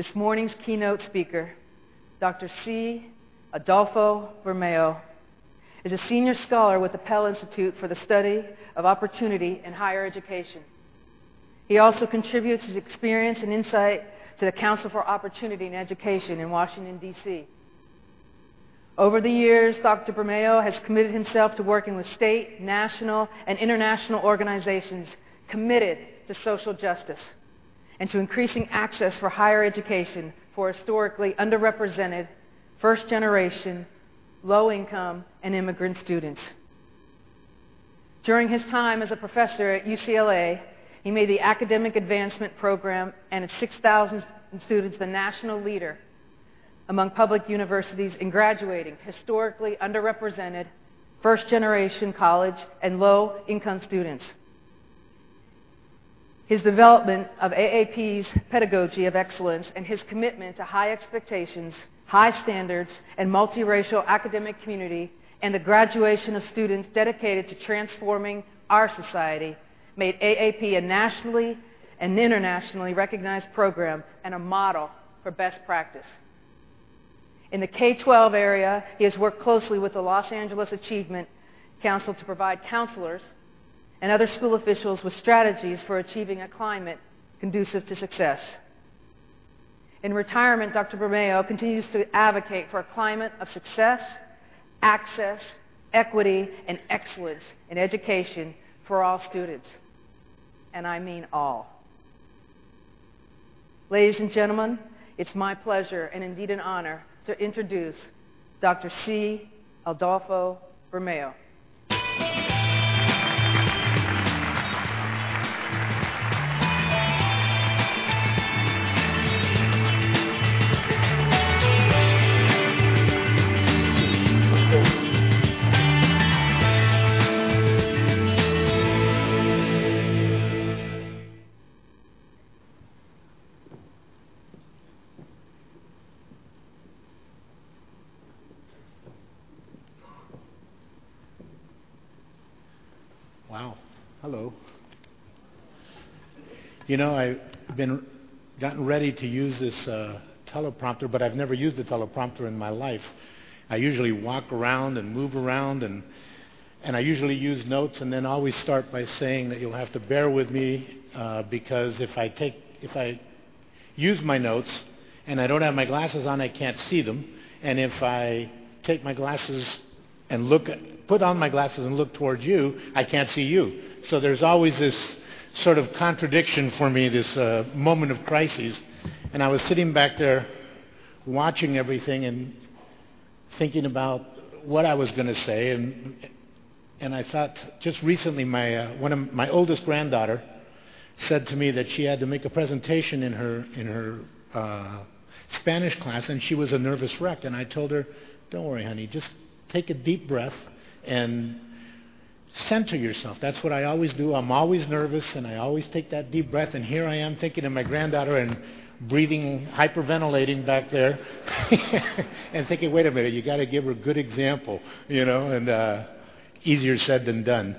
This morning's keynote speaker, Dr. C. Adolfo Bermeo, is a senior scholar with the Pell Institute for the Study of Opportunity in Higher Education. He also contributes his experience and insight to the Council for Opportunity in Education in Washington, D.C. Over the years, Dr. Bermeo has committed himself to working with state, national, and international organizations committed to social justice and to increasing access for higher education for historically underrepresented, first-generation, low-income, and immigrant students. During his time as a professor at UCLA, he made the Academic Advancement Program and its 6,000 students the national leader among public universities in graduating historically underrepresented, first-generation college and low-income students. His development of AAP's pedagogy of excellence and his commitment to high expectations, high standards, and multiracial academic community, and the graduation of students dedicated to transforming our society made AAP a nationally and internationally recognized program and a model for best practice. In the K-12 area, he has worked closely with the Los Angeles Achievement Council to provide counselors and other school officials with strategies for achieving a climate conducive to success. In retirement, Dr. Bermeo continues to advocate for a climate of success, access, equity, and excellence in education for all students. And I mean all. Ladies and gentlemen, it's my pleasure and indeed an honor to introduce Dr. C. Adolfo Bermeo. Wow. Hello. You know, I've gotten ready to use this teleprompter, but I've never used a teleprompter in my life. I usually walk around and move around, and I usually use notes, and then always start by saying that you'll have to bear with me because if I use my notes and I don't have my glasses on, I can't see them, and if I take my glasses and put on my glasses and look towards you, I can't see you. So there's always this sort of contradiction for me, this moment of crisis. And I was sitting back there watching everything and thinking about what I was going to say. And I thought, just recently, my oldest granddaughter said to me that she had to make a presentation in her Spanish class, and she was a nervous wreck. And I told her, don't worry, honey, just take a deep breath and center yourself. That's what I always do. I'm always nervous, and I always take that deep breath. And here I am thinking of my granddaughter and breathing, hyperventilating back there, and thinking, wait a minute, you got to give her a good example, and easier said than done.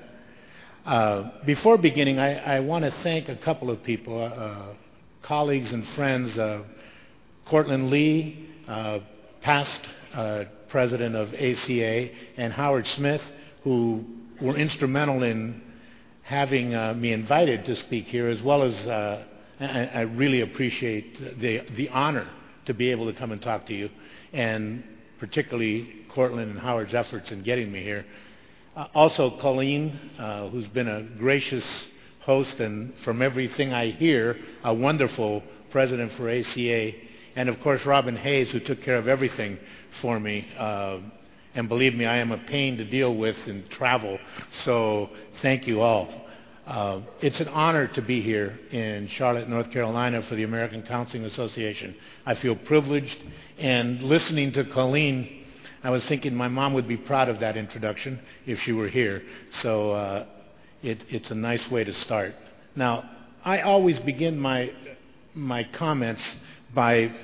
Before beginning, I want to thank a couple of people, colleagues and friends, Cortland Lee, past president of ACA, and Howard Smith, who were instrumental in having me invited to speak here, as well as I really appreciate the honor to be able to come and talk to you, and particularly Cortland and Howard's efforts in getting me here. Also Colleen, who's been a gracious host and, from everything I hear, a wonderful president for ACA, and of course Robin Hayes, who took care of everything for me. And believe me, I am a pain to deal with in travel, so thank you all. It's an honor to be here in Charlotte, North Carolina for the American Counseling Association. I feel privileged, and listening to Colleen, I was thinking my mom would be proud of that introduction if she were here, so it's a nice way to start. Now, I always begin my comments by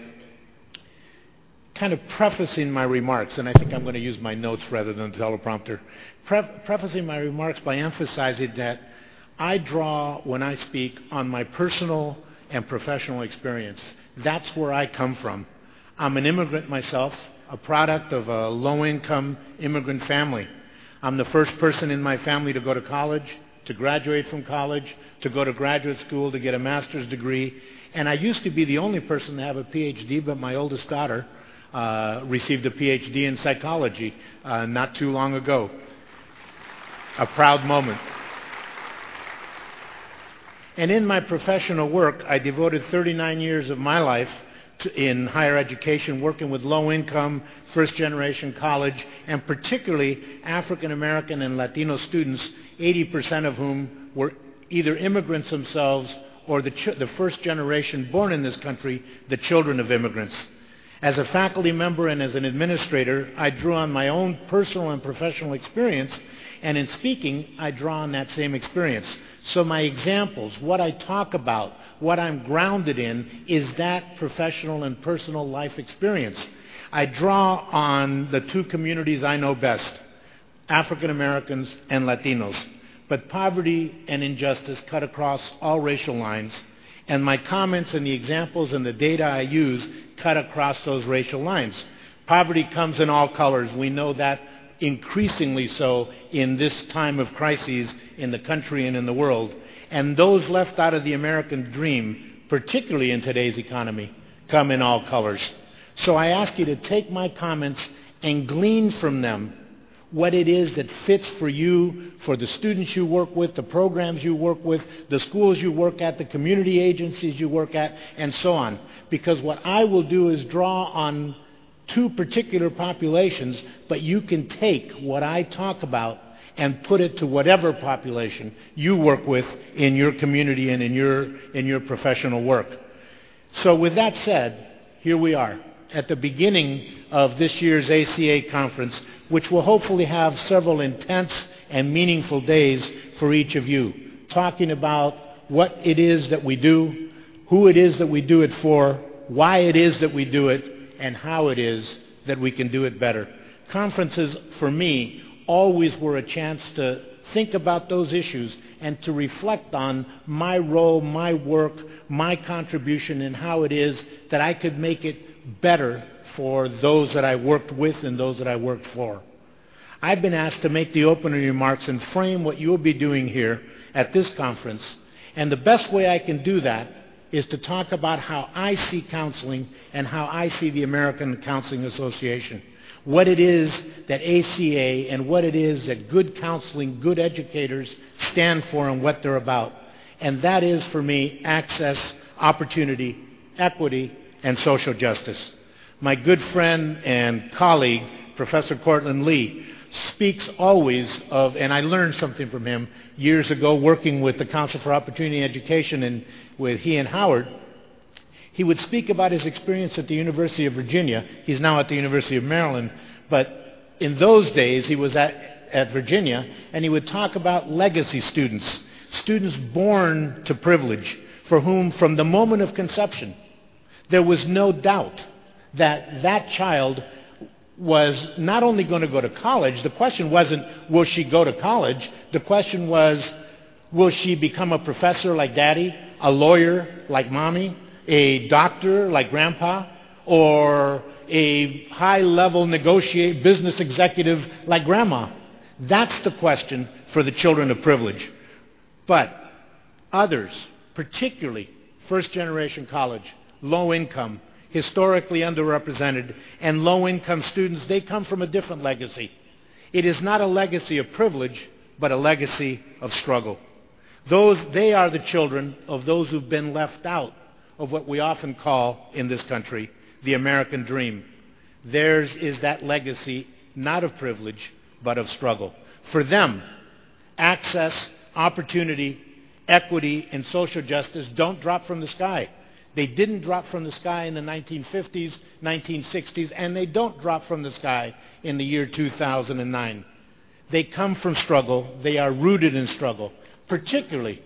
kind of prefacing my remarks, and I think I'm going to use my notes rather than the teleprompter, prefacing my remarks by emphasizing that I draw, when I speak, on my personal and professional experience. That's where I come from. I'm an immigrant myself, a product of a low-income immigrant family. I'm the first person in my family to go to college, to graduate from college, to go to graduate school, to get a master's degree. And I used to be the only person to have a PhD, but my oldest daughter received a PhD in psychology not too long ago. A proud moment. And in my professional work, I devoted 39 years of my life in higher education, working with low-income, first-generation college, and particularly African American and Latino students, 80% of whom were either immigrants themselves or the first generation born in this country, the children of immigrants. As a faculty member and as an administrator, I drew on my own personal and professional experience, and in speaking, I draw on that same experience. So my examples, what I talk about, what I'm grounded in, is that professional and personal life experience. I draw on the two communities I know best, African Americans and Latinos. But poverty and injustice cut across all racial lines, and my comments and the examples and the data I use cut across those racial lines. Poverty comes in all colors. We know that increasingly so in this time of crises in the country and in the world. And those left out of the American dream, particularly in today's economy, come in all colors. So I ask you to take my comments and glean from them what it is that fits for you, for the students you work with, the programs you work with, the schools you work at, the community agencies you work at, and so on. Because what I will do is draw on two particular populations, but you can take what I talk about and put it to whatever population you work with in your community and in your professional work. So with that said, here we are at the beginning of this year's ACA conference, which will hopefully have several intense and meaningful days for each of you, talking about what it is that we do, who it is that we do it for, why it is that we do it, and how it is that we can do it better. Conferences, for me, always were a chance to think about those issues and to reflect on my role, my work, my contribution, and how it is that I could make it better for those that I worked with and those that I worked for. I've been asked to make the opening remarks and frame what you'll be doing here at this conference, and the best way I can do that is to talk about how I see counseling and how I see the American Counseling Association. What it is that ACA and what it is that good counseling, good educators stand for and what they're about. And that is, for me, access, opportunity, equity, and social justice. My good friend and colleague, Professor Cortland Lee, speaks always of, and I learned something from him years ago working with the Council for Opportunity Education and with he and Howard. He would speak about his experience at the University of Virginia. He's now at the University of Maryland, but in those days he was at Virginia, and he would talk about legacy students, students born to privilege, for whom from the moment of conception there was no doubt that that child was not only going to go to college. The question wasn't, will she go to college? The question was, will she become a professor like daddy, a lawyer like mommy, a doctor like grandpa, or a high-level business executive like grandma? That's the question for the children of privilege. But others, particularly first-generation college, low income, historically underrepresented, and low-income students, they come from a different legacy. It is not a legacy of privilege, but a legacy of struggle. They are the children of those who've been left out of what we often call, in this country, the American dream. Theirs is that legacy, not of privilege, but of struggle. For them, access, opportunity, equity, and social justice don't drop from the sky. They didn't drop from the sky in the 1950s, 1960s, and they don't drop from the sky in the year 2009. They come from struggle. They are rooted in struggle, particularly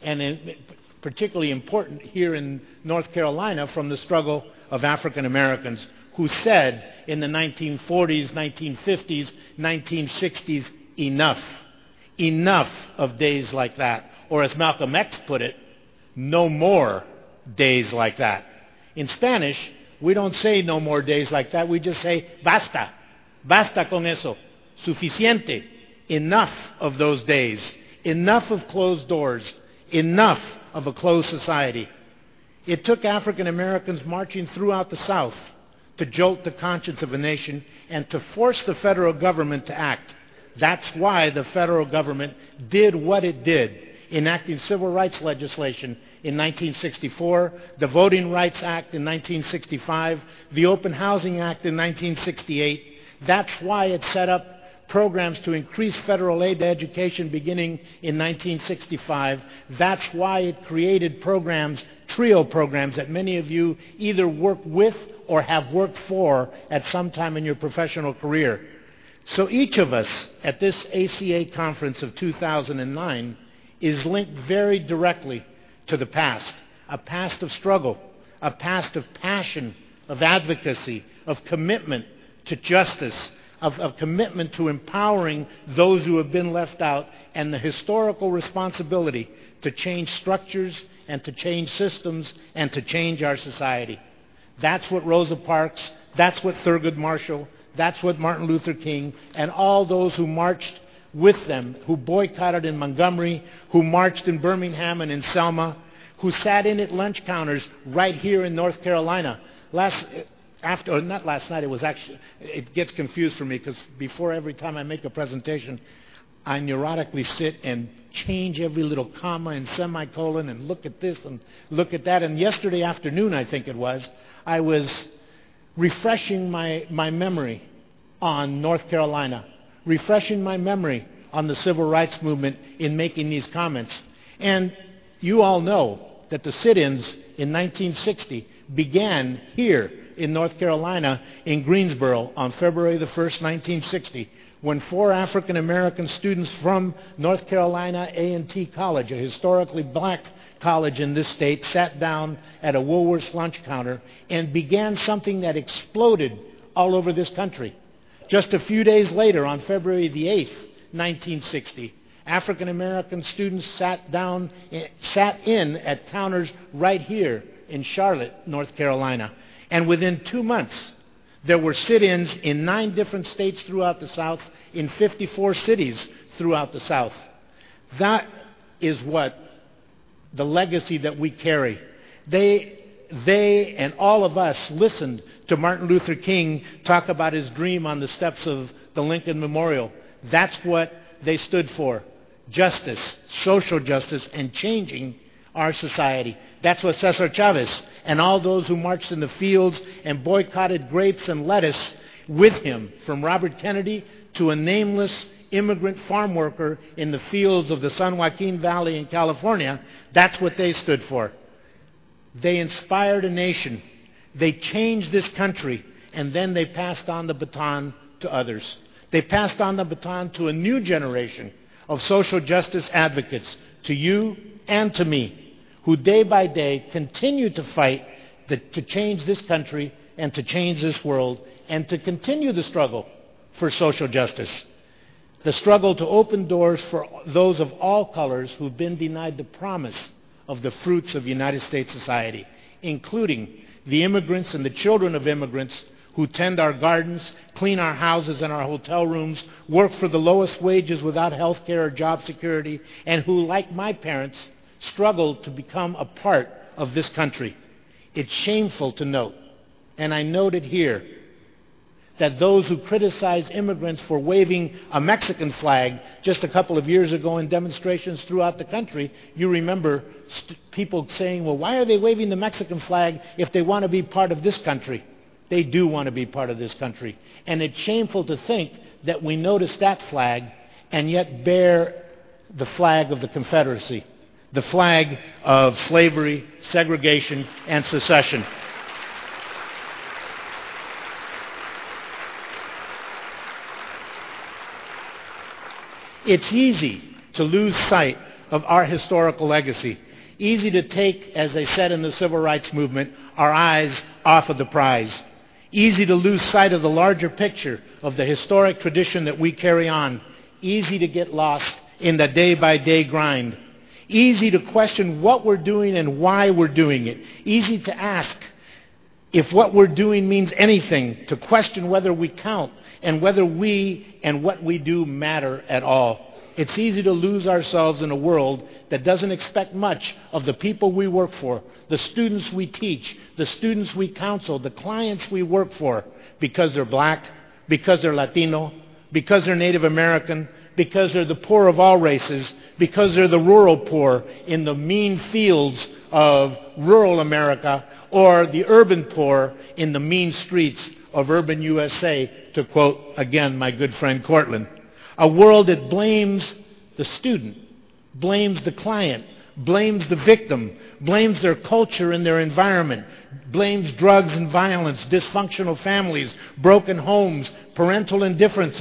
important here in North Carolina, from the struggle of African Americans who said in the 1940s, 1950s, 1960s, enough of days like that. Or as Malcolm X put it, no more days like that. In Spanish, we don't say no more days like that. We just say, basta. Basta con eso. Suficiente. Enough of those days. Enough of closed doors. Enough of a closed society. It took African Americans marching throughout the South to jolt the conscience of a nation and to force the federal government to act. That's why the federal government did what it did, enacting civil rights legislation in 1964, the Voting Rights Act in 1965, the Open Housing Act in 1968. That's why it set up programs to increase federal aid to education beginning in 1965. That's why it created programs, TRIO programs, that many of you either work with or have worked for at some time in your professional career. So each of us at this ACA conference of 2009 is linked very directly to the past, a past of struggle, a past of passion, of advocacy, of commitment to justice, of commitment to empowering those who have been left out, and the historical responsibility to change structures and to change systems and to change our society. That's what Rosa Parks, that's what Thurgood Marshall, that's what Martin Luther King, and all those who marched with them, who boycotted in Montgomery, who marched in Birmingham and in Selma, who sat in at lunch counters right here in North Carolina. Not last night, it gets confused for me because before every time I make a presentation, I neurotically sit and change every little comma and semicolon and look at this and look at that. And yesterday afternoon, I think it was, I was refreshing my memory on North Carolina, refreshing my memory on the civil rights movement in making these comments. And you all know that the sit-ins in 1960 began here in North Carolina in Greensboro on February the 1st, 1960, when 4 African American students from North Carolina A&T College, a historically black college in this state, sat down at a Woolworth's lunch counter and began something that exploded all over this country. Just a few days later, on February the 8th, 1960, African American students sat in at counters right here in Charlotte, North Carolina. And within 2 months, there were sit-ins in 9 different states throughout the South, in 54 cities throughout the South. That is what the legacy that we carry. They and all of us listened to Martin Luther King talk about his dream on the steps of the Lincoln Memorial. That's what they stood for. Justice, social justice, and changing our society. That's what Cesar Chavez and all those who marched in the fields and boycotted grapes and lettuce with him, from Robert Kennedy to a nameless immigrant farm worker in the fields of the San Joaquin Valley in California, that's what they stood for. They inspired a nation. They changed this country, and then they passed on the baton to others. They passed on the baton to a new generation of social justice advocates, to you and to me, who day by day continue to fight to change this country and to change this world and to continue the struggle for social justice. The struggle to open doors for those of all colors who've been denied the promise of the fruits of United States society, including the immigrants and the children of immigrants who tend our gardens, clean our houses and our hotel rooms, work for the lowest wages without health care or job security, and who, like my parents, struggled to become a part of this country. It's shameful to note, and I note it here, that those who criticize immigrants for waving a Mexican flag just a couple of years ago in demonstrations throughout the country, you remember people saying, well, why are they waving the Mexican flag if they want to be part of this country? They do want to be part of this country. And it's shameful to think that we notice that flag and yet bear the flag of the Confederacy, the flag of slavery, segregation, and secession. It's easy to lose sight of our historical legacy. Easy to take, as they said in the civil rights movement, our eyes off of the prize. Easy to lose sight of the larger picture of the historic tradition that we carry on. Easy to get lost in the day-by-day grind. Easy to question what we're doing and why we're doing it. Easy to ask, if what we're doing means anything, to question whether we count and whether we and what we do matter at all. It's easy to lose ourselves in a world that doesn't expect much of the people we work for, the students we teach, the students we counsel, the clients we work for, because they're black, because they're Latino, because they're Native American, because they're the poor of all races, because they're the rural poor in the mean fields of rural America, or the urban poor in the mean streets of urban USA, to quote again my good friend Cortland. A world that blames the student, blames the client, blames the victim, blames their culture and their environment, blames drugs and violence, dysfunctional families, broken homes, parental indifference.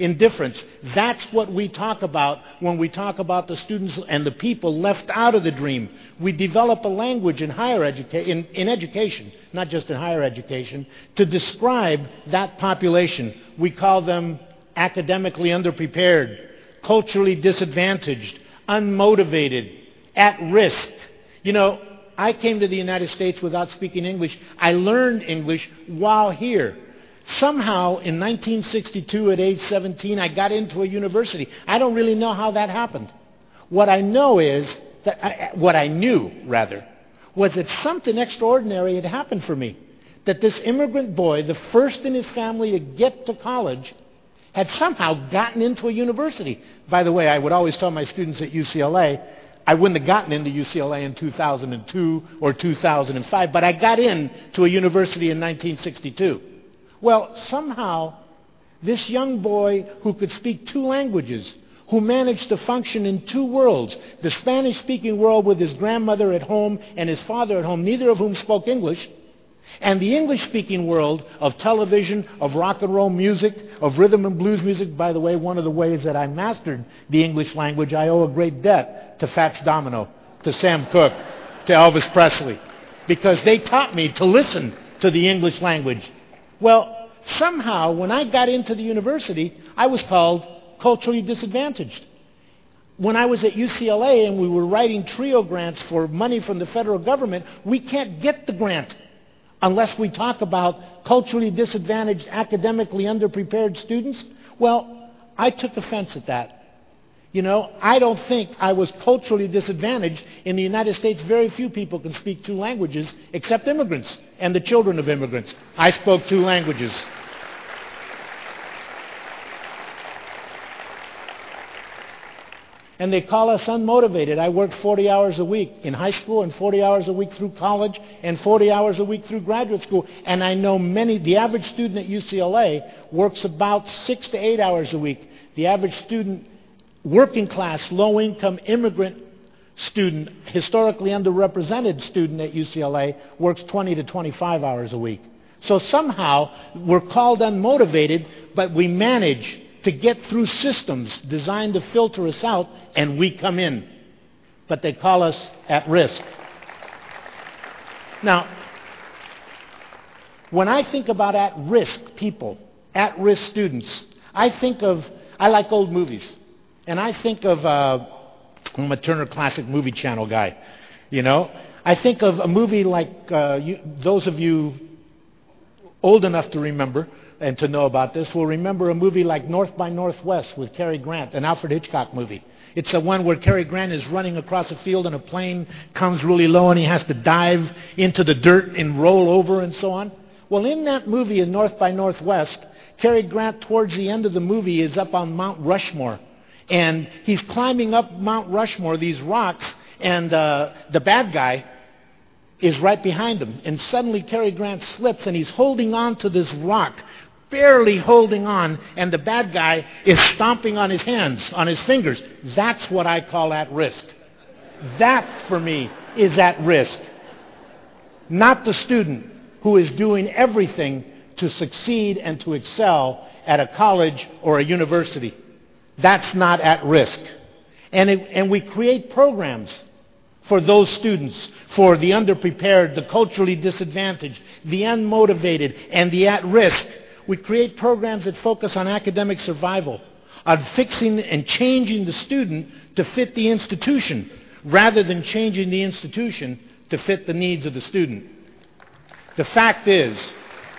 That's what we talk about when we talk about the students and the people left out of the dream. We develop a language in in education, not just in higher education, to describe that population. We call them academically underprepared, culturally disadvantaged, unmotivated, at risk. You know, I came to the United States without speaking English. I learned English while here. Somehow, in 1962, at age 17, I got into a university. I don't really know how that happened. What I know is that, what I knew, rather, was that something extraordinary had happened for me. That this immigrant boy, the first in his family to get to college, had somehow gotten into a university. By the way, I would always tell my students at UCLA, I wouldn't have gotten into UCLA in 2002 or 2005, but I got into a university in 1962. Well, somehow, this young boy who could speak two languages, who managed to function in two worlds, the Spanish-speaking world with his grandmother at home and his father at home, neither of whom spoke English, and the English-speaking world of television, of rock and roll music, of rhythm and blues music. By the way, one of the ways that I mastered the English language, I owe a great debt to Fats Domino, to Sam Cooke, to Elvis Presley, because they taught me to listen to the English language. Well, somehow, when I got into the university, I was called culturally disadvantaged. When I was at UCLA and we were writing TRIO grants for money from the federal government, we can't get the grant unless we talk about culturally disadvantaged, academically underprepared students. Well, I took offense at that. You know, I don't think I was culturally disadvantaged. In the United States, very few people can speak two languages except immigrants and the children of immigrants. I spoke two languages. And they call us unmotivated. I worked 40 hours a week in high school and 40 hours a week through college and 40 hours a week through graduate school. And I know the average student at UCLA works about 6 to 8 hours a week. The average student, working class, low-income immigrant student, historically underrepresented student at UCLA, works 20 to 25 hours a week. So somehow we're called unmotivated, but we manage to get through systems designed to filter us out, and we come in. But they call us at risk. Now, when I think about at-risk people, at-risk students, I like old movies. And I think of, I'm a Turner Classic Movie Channel guy, you know. I think of a movie like, those of you old enough to remember and to know about this will remember a movie like North by Northwest with Cary Grant, an Alfred Hitchcock movie. It's the one where Cary Grant is running across a field and a plane comes really low and he has to dive into the dirt and roll over and so on. Well, in that movie, in North by Northwest, Cary Grant, towards the end of the movie, is up on Mount Rushmore. And he's climbing up Mount Rushmore, these rocks, and the bad guy is right behind him. And suddenly Cary Grant slips and he's holding on to this rock, barely holding on, and the bad guy is stomping on his hands, on his fingers. That's what I call at risk. That, for me, is at risk. Not the student who is doing everything to succeed and to excel at a college or a university. That's not at risk. And we create programs for those students, for the underprepared, the culturally disadvantaged, the unmotivated, and the at-risk. We create programs that focus on academic survival, on fixing and changing the student to fit the institution, rather than changing the institution to fit the needs of the student. The fact is,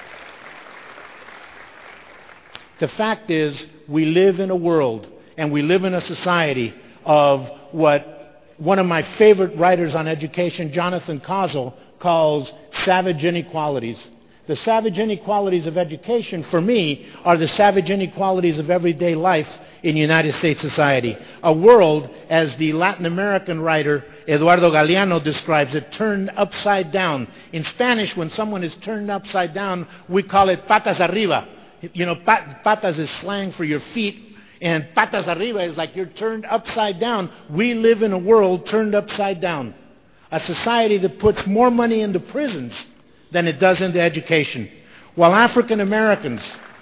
we live in a world and we live in a society of what one of my favorite writers on education, Jonathan Kozol, calls savage inequalities. The savage inequalities of education, for me, are the savage inequalities of everyday life in United States society. A world, as the Latin American writer Eduardo Galeano describes it, turned upside down. In Spanish, when someone is turned upside down, we call it patas arriba. You know, patas is slang for your feet, and patas arriba is like you're turned upside down. We live in a world turned upside down. A society that puts more money into prisons than it does into education. While African Americans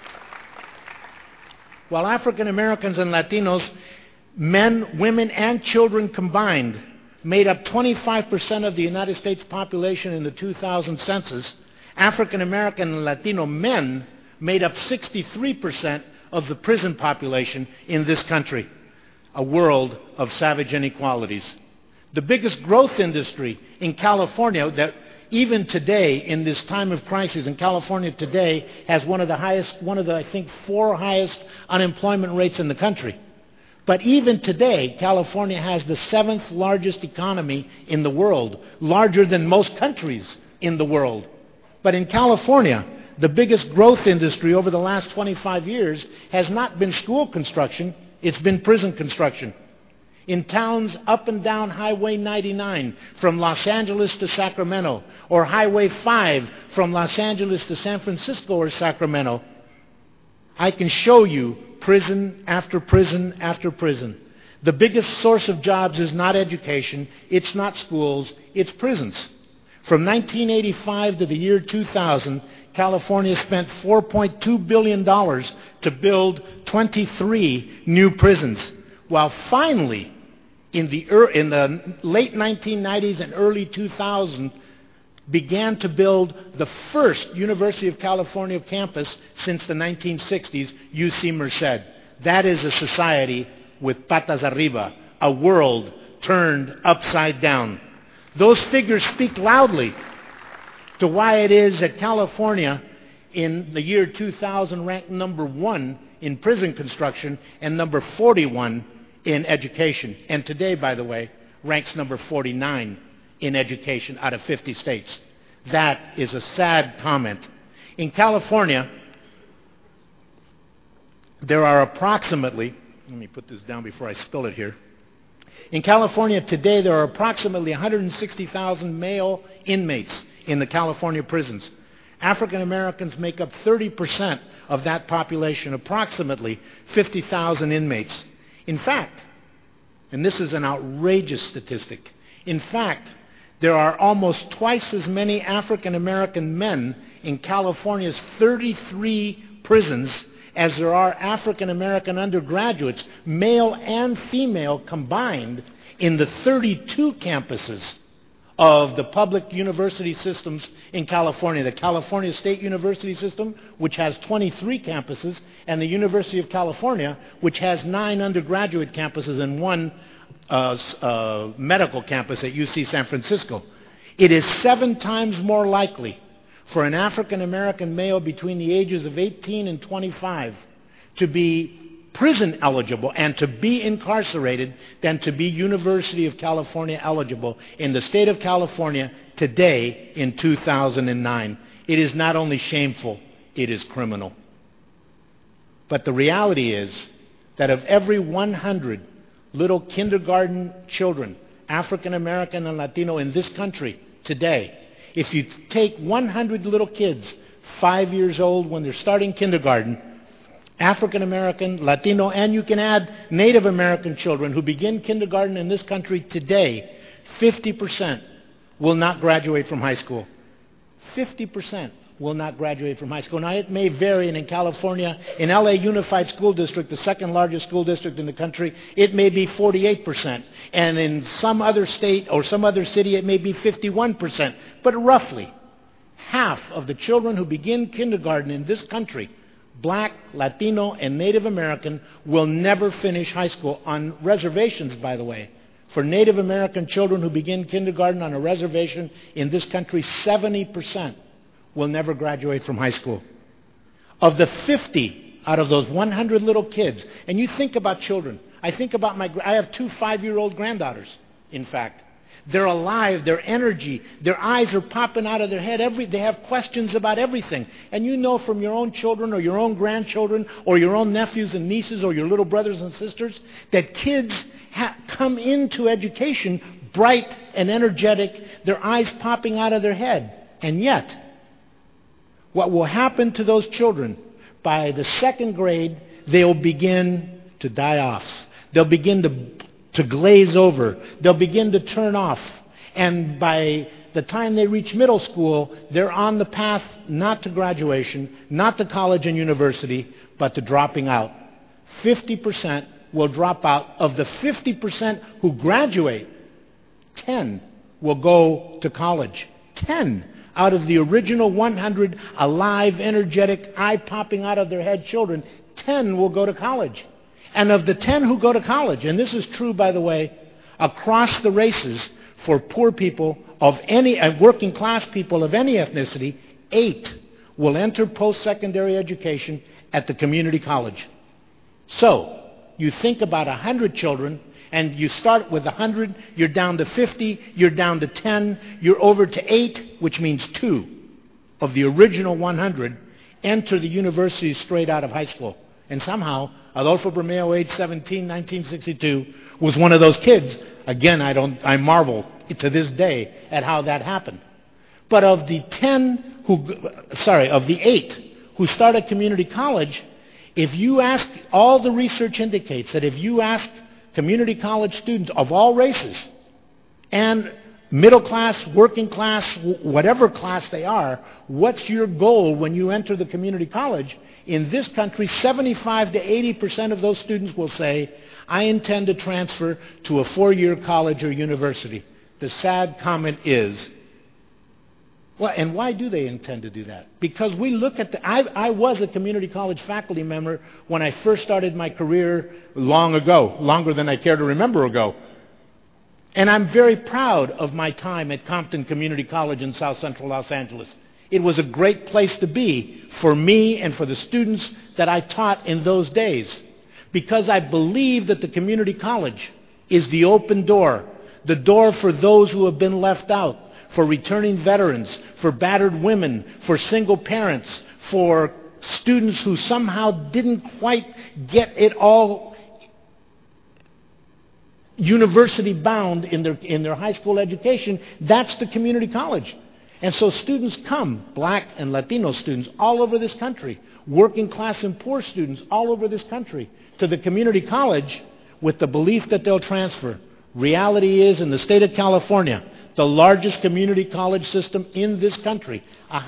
and Latinos, men, women, and children combined, made up 25% of the United States population in the 2000 census, African American and Latino men made up 63% of the prison population in this country. A world of savage inequalities. The biggest growth industry in California, that even today, in this time of crisis, in California today has one of the, I think, 4 highest unemployment rates in the country. But even today, California has the 7th largest economy in the world, larger than most countries in the world. But in California, the biggest growth industry over the last 25 years has not been school construction, it's been prison construction. In towns up and down Highway 99 from Los Angeles to Sacramento, or Highway 5 from Los Angeles to San Francisco or Sacramento, I can show you prison after prison after prison. The biggest source of jobs is not education, it's not schools, it's prisons. From 1985 to the year 2000, California spent $4.2 billion to build 23 new prisons, while finally, in the late 1990s and early 2000s, began to build the first University of California campus since the 1960s, UC Merced. That is a society with patas arriba, a world turned upside down. Those figures speak loudly to why it is that California, in the year 2000, ranked number 1 in prison construction and number 41 in education. And today, by the way, ranks number 49 in education out of 50 states. That is a sad comment. In California, there are approximately, let me put this down before I spill it here. In California today, there are approximately 160,000 male inmates in the California prisons. African Americans make up 30% of that population, approximately 50,000 inmates. In fact, and this is an outrageous statistic, in fact, there are almost twice as many African American men in California's 33 prisons as there are African American undergraduates, male and female combined, in the 32 campuses of the public university systems in California. The California State University System, which has 23 campuses, and the University of California, which has 9 undergraduate campuses and 1 medical campus at UC San Francisco. It is 7 times more likely for an African American male between the ages of 18 and 25 to be prison eligible and to be incarcerated than to be University of California eligible in the state of California today in 2009. It is not only shameful, it is criminal. But the reality is that of every 100 little kindergarten children, African American and Latino, in this country today, if you take 100 little kids 5 years old when they're starting kindergarten, African American, Latino, and you can add Native American children who begin kindergarten in this country today, 50% will not graduate from high school. 50% will not graduate from high school. Now, it may vary, and in California, in LA Unified School District, the second largest school district in the country, it may be 48%. And in some other state or some other city, it may be 51%. But roughly, half of the children who begin kindergarten in this country, Black, Latino, and Native American, will never finish high school on reservations, by the way. For Native American children who begin kindergarten on a reservation in this country, 70% will never graduate from high school. Of the 50 out of those 100 little kids, and you think about children. I think about I have 2 5-year-old granddaughters, in fact. They're alive, they're energy, their eyes are popping out of their head. They have questions about everything. And you know from your own children or your own grandchildren or your own nephews and nieces or your little brothers and sisters that kids come into education bright and energetic, their eyes popping out of their head. And yet, what will happen to those children, by the 2nd grade, they'll begin to die off. They'll begin to glaze over. They'll begin to turn off. And by the time they reach middle school, they're on the path not to graduation, not to college and university, but to dropping out. 50% will drop out. Of the 50% who graduate, 10 will go to college. 10 out of the original 100 alive, energetic, eye-popping out of their head children, 10 will go to college. And of the 10 who go to college, and this is true, by the way, across the races for poor people of any, working class people of any ethnicity, 8 will enter post-secondary education at the community college. So, you think about 100 children, and you start with 100, you're down to 50, you're down to 10, you're over to 8, which means 2 of the original 100 enter the university straight out of high school. And somehow, Adolfo Bermeo, age 17, 1962, was one of those kids. Again, I marvel to this day at how that happened. But of the 8 who start at community college, if you ask, all the research indicates that if you ask community college students of all races, and middle class, working class, whatever class they are, what's your goal when you enter the community college? In this country, 75 to 80% of those students will say, I intend to transfer to a 4-year college or university. The sad comment is, well, and why do they intend to do that? Because we look at I was a community college faculty member when I first started my career long ago, longer than I care to remember ago. And I'm very proud of my time at Compton Community College in South Central Los Angeles. It was a great place to be for me and for the students that I taught in those days, because I believe that the community college is the open door, the door for those who have been left out, for returning veterans, for battered women, for single parents, for students who somehow didn't quite get it all university bound in their high school education. That's the community college. And so students come, black and Latino students all over this country, working class and poor students all over this country, to the community college with the belief that they'll transfer. Reality is, in the state of California, the largest community college system in this country,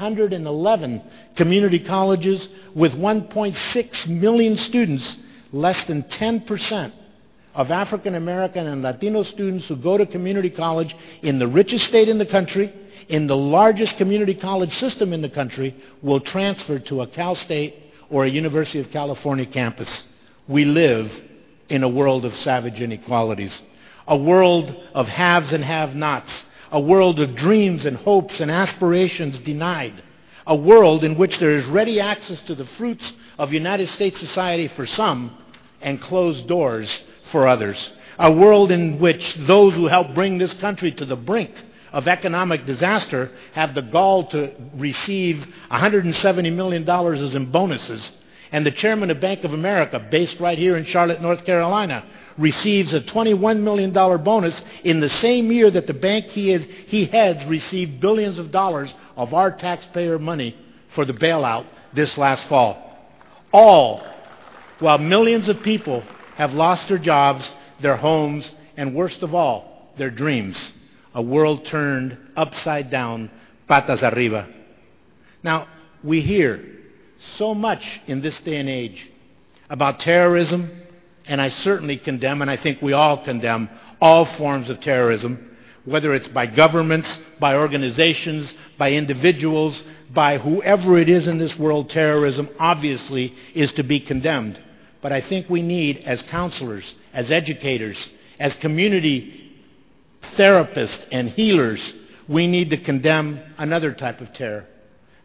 111 community colleges with 1.6 million students, less than 10% of African American and Latino students who go to community college in the richest state in the country, in the largest community college system in the country, will transfer to a Cal State or a University of California campus. We live in a world of savage inequalities, a world of haves and have-nots, a world of dreams and hopes and aspirations denied, a world in which there is ready access to the fruits of United States society for some and closed doors for others, a world in which those who helped bring this country to the brink of economic disaster have the gall to receive $170 million as in bonuses, and the chairman of Bank of America, based right here in Charlotte, North Carolina, receives a $21 million bonus in the same year that the bank he heads received billions of dollars of our taxpayer money for the bailout this last fall. All while millions of people have lost their jobs, their homes, and worst of all, their dreams. A world turned upside down, patas arriba. Now, we hear so much in this day and age about terrorism, and I certainly condemn, and I think we all condemn, all forms of terrorism, whether it's by governments, by organizations, by individuals, by whoever it is in this world. Terrorism obviously is to be condemned. But I think we need, as counselors, as educators, as community therapists and healers, we need to condemn another type of terror.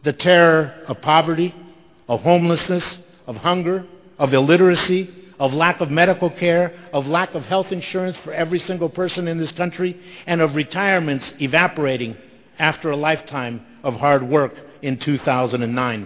the terror of poverty, of homelessness, of hunger, of illiteracy, of lack of medical care, of lack of health insurance for every single person in this country, and of retirements evaporating after a lifetime of hard work in 2009.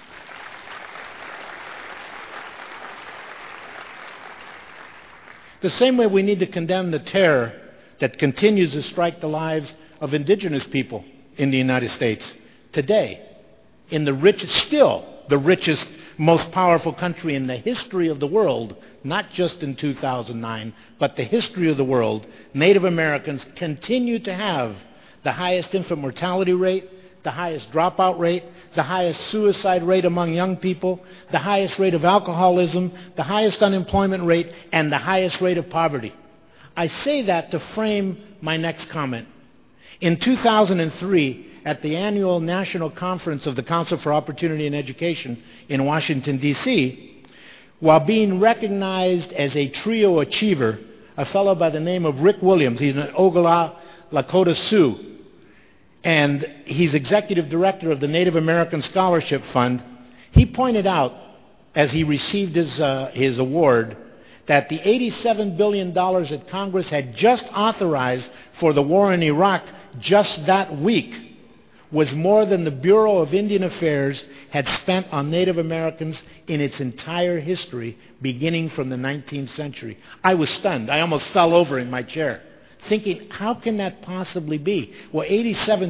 The same way we need to condemn the terror that continues to strike the lives of indigenous people in the United States today, in the richest, most powerful country in the history of the world, not just in 2009, but the history of the world. Native Americans continue to have the highest infant mortality rate, the highest dropout rate, the highest suicide rate among young people, the highest rate of alcoholism, the highest unemployment rate, and the highest rate of poverty. I say that to frame my next comment. In 2003, at the annual National Conference of the Council for Opportunity in Education in Washington, D.C., while being recognized as a trio achiever, a fellow by the name of Rick Williams, he's an Oglala Lakota Sioux, and he's executive director of the Native American Scholarship Fund, he pointed out, as he received his award, that the $87 billion that Congress had just authorized for the war in Iraq just that week was more than the Bureau of Indian Affairs had spent on Native Americans in its entire history, beginning from the 19th century. I was stunned. I almost fell over in my chair, thinking, how can that possibly be? Well, $87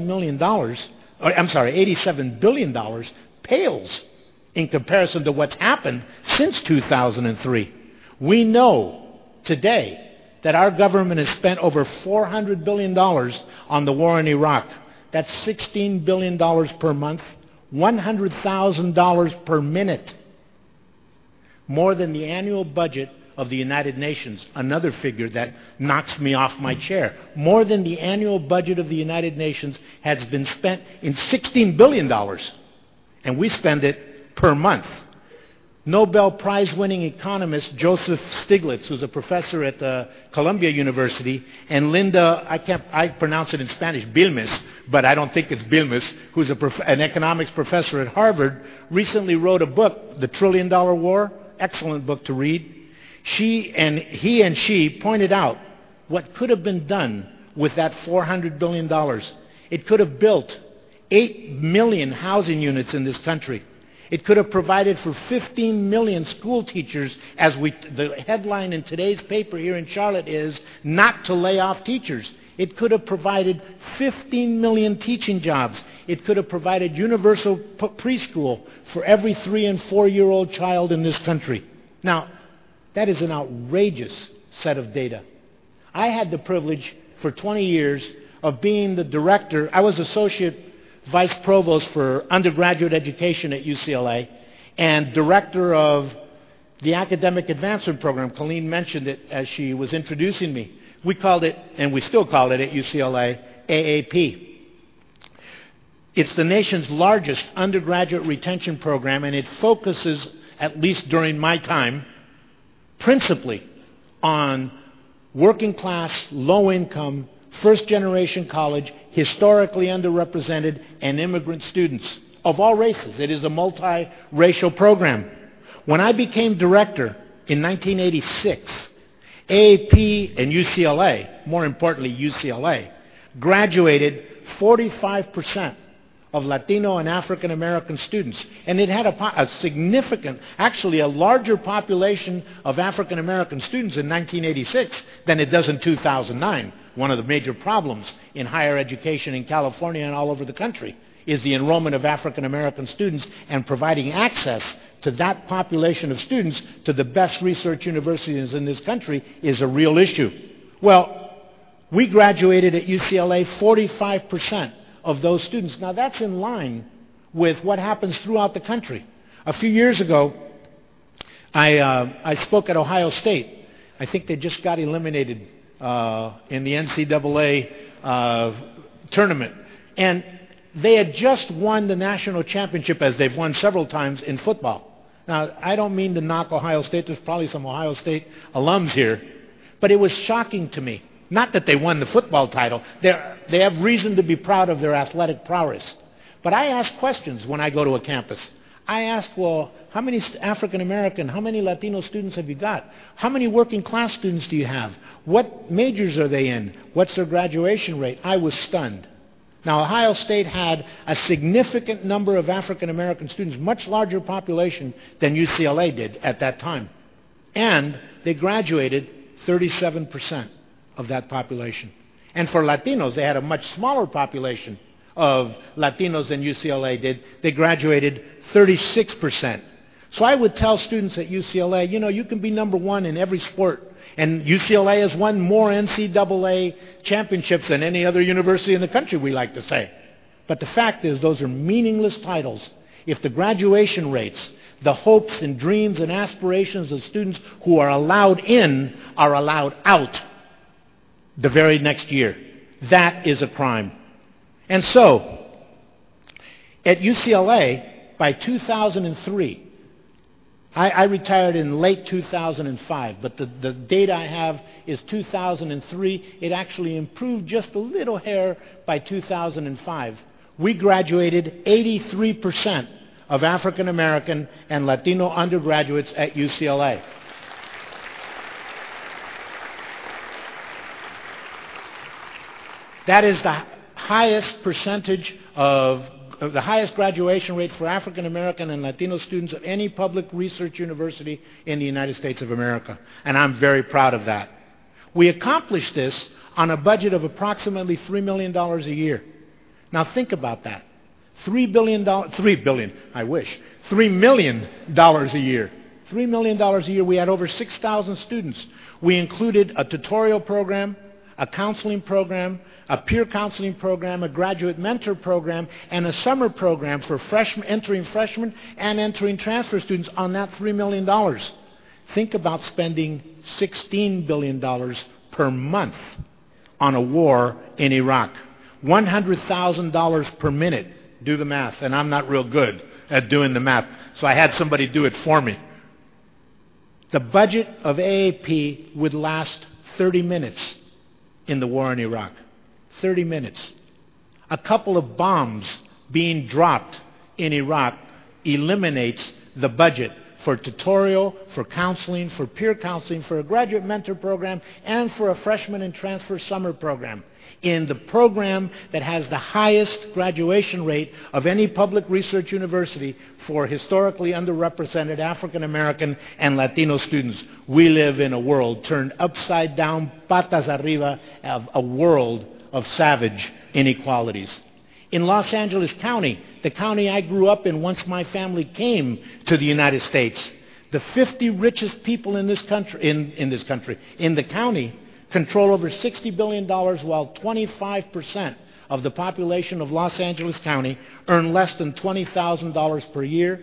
billion pales in comparison to what's happened since 2003. We know today that our government has spent over $400 billion on the war in Iraq. That's $16 billion per month, $100,000 per minute. More than the annual budget of the United Nations, another figure that knocks me off my chair. More than the annual budget of the United Nations has been spent in $16 billion, and we spend it per month. Nobel Prize-winning economist Joseph Stiglitz, who's a professor at Columbia University, and Linda, I pronounce it in Spanish, Bilmes, but I don't think it's Bilmes, who's an economics professor at Harvard, recently wrote a book, The $1 Trillion War, excellent book to read. He and she pointed out what could have been done with that $400 billion. It could have built 8 million housing units in this country. It could have provided for 15 million school teachers, the headline in today's paper here in Charlotte is, not to lay off teachers. It could have provided 15 million teaching jobs. It could have provided universal preschool for every 3- and 4-year-old child in this country. Now, that is an outrageous set of data. I had the privilege for 20 years of being the director. I was associate vice provost for undergraduate education at UCLA and director of the academic advancement program. Colleen mentioned it as she was introducing me. We called it, and we still call it at UCLA, AAP. It's the nation's largest undergraduate retention program, and it focuses, at least during my time, principally on working class, low income, first-generation college, historically underrepresented, and immigrant students of all races. It is a multi-racial program. When I became director in 1986, AAP and UCLA, more importantly UCLA, graduated 45% of Latino and African American students. And it had a significant, actually a larger population of African American students in 1986 than it does in 2009. One of the major problems in higher education in California and all over the country is the enrollment of African American students, and providing access to that population of students to the best research universities in this country is a real issue. Well, we graduated at UCLA 45% of those students. Now that's in line with what happens throughout the country. A few years ago, I spoke at Ohio State. I think they just got eliminated in the NCAA tournament. And they had just won the national championship, as they've won several times in football. Now, I don't mean to knock Ohio State. There's probably some Ohio State alums here. But it was shocking to me. Not that they won the football title. They have reason to be proud of their athletic prowess. But I ask questions when I go to a campus. I ask, well, how many African American, how many Latino students have you got? How many working class students do you have? What majors are they in? What's their graduation rate? I was stunned. Now, Ohio State had a significant number of African American students, much larger population than UCLA did at that time. And they graduated 37% of that population. And for Latinos, they had a much smaller population of Latinos than UCLA did. They graduated 36%. So I would tell students at UCLA, you know, you can be number one in every sport. And UCLA has won more NCAA championships than any other university in the country, we like to say. But the fact is, those are meaningless titles if the graduation rates, the hopes and dreams and aspirations of students who are allowed in are allowed out the very next year. That is a crime. And so, at UCLA, by 2003, I retired in late 2005, but the data I have is 2003. It actually improved just a little hair by 2005. We graduated 83% of African American and Latino undergraduates at UCLA. That is the highest percentage of the highest graduation rate for African American and Latino students of any public research university in the United States of America. And I'm very proud of that. We accomplished this on a budget of approximately $3 million a year. Now think about that. $3 million a year. $3 million a year. We had over 6,000 students. We included a tutorial program, a counseling program, a peer counseling program, a graduate mentor program, and a summer program for entering freshmen and entering transfer students on that $3 million. Think about spending $16 billion per month on a war in Iraq. $100,000 per minute. Do the math, and I'm not real good at doing the math, so I had somebody do it for me. The budget of AAP would last 30 minutes in the war in Iraq. 30 minutes. A couple of bombs being dropped in Iraq eliminates the budget for tutorial, for counseling, for peer counseling, for a graduate mentor program, and for a freshman and transfer summer program. In the program that has the highest graduation rate of any public research university for historically underrepresented African American and Latino students, we live in a world turned upside down, patas arriba, of a world of savage inequalities. In Los Angeles County, the county I grew up in once my family came to the United States, the 50 richest people in this country, in the county, control over $60 billion, while 25% of the population of Los Angeles County earn less than $20,000 per year.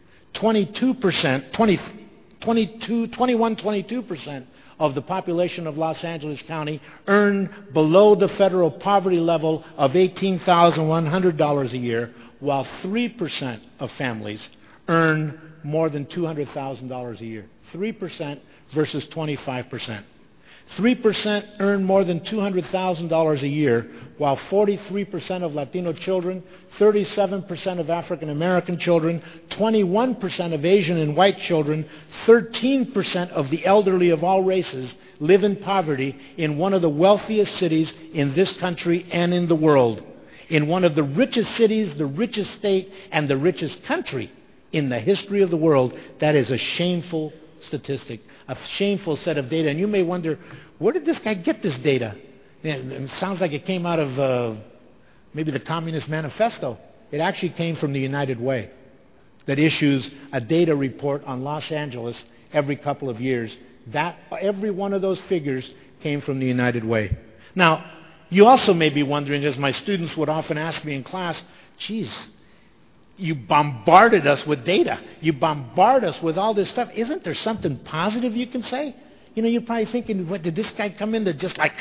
22% of the population of Los Angeles County earn below the federal poverty level of $18,100 a year, while 3% of families earn more than $200,000 a year. 3% versus 25%. 3% earn more than $200,000 a year, while 43% of Latino children, 37% of African American children, 21% of Asian and white children, 13% of the elderly of all races live in poverty in one of the wealthiest cities in this country and in the world. In one of the richest cities, the richest state, and the richest country in the history of the world. That is a shameful statistic, a shameful set of data. And you may wonder, where did this guy get this data? It sounds like it came out of maybe the Communist Manifesto. It actually came from the United Way, that issues a data report on Los Angeles every couple of years. Every one of those figures came from the United Way. Now, you also may be wondering, as my students would often ask me in class, geez, you bombarded us with data. You bombard us with all this stuff. Isn't there something positive you can say? You know, you're probably thinking, what, did this guy come in to just like,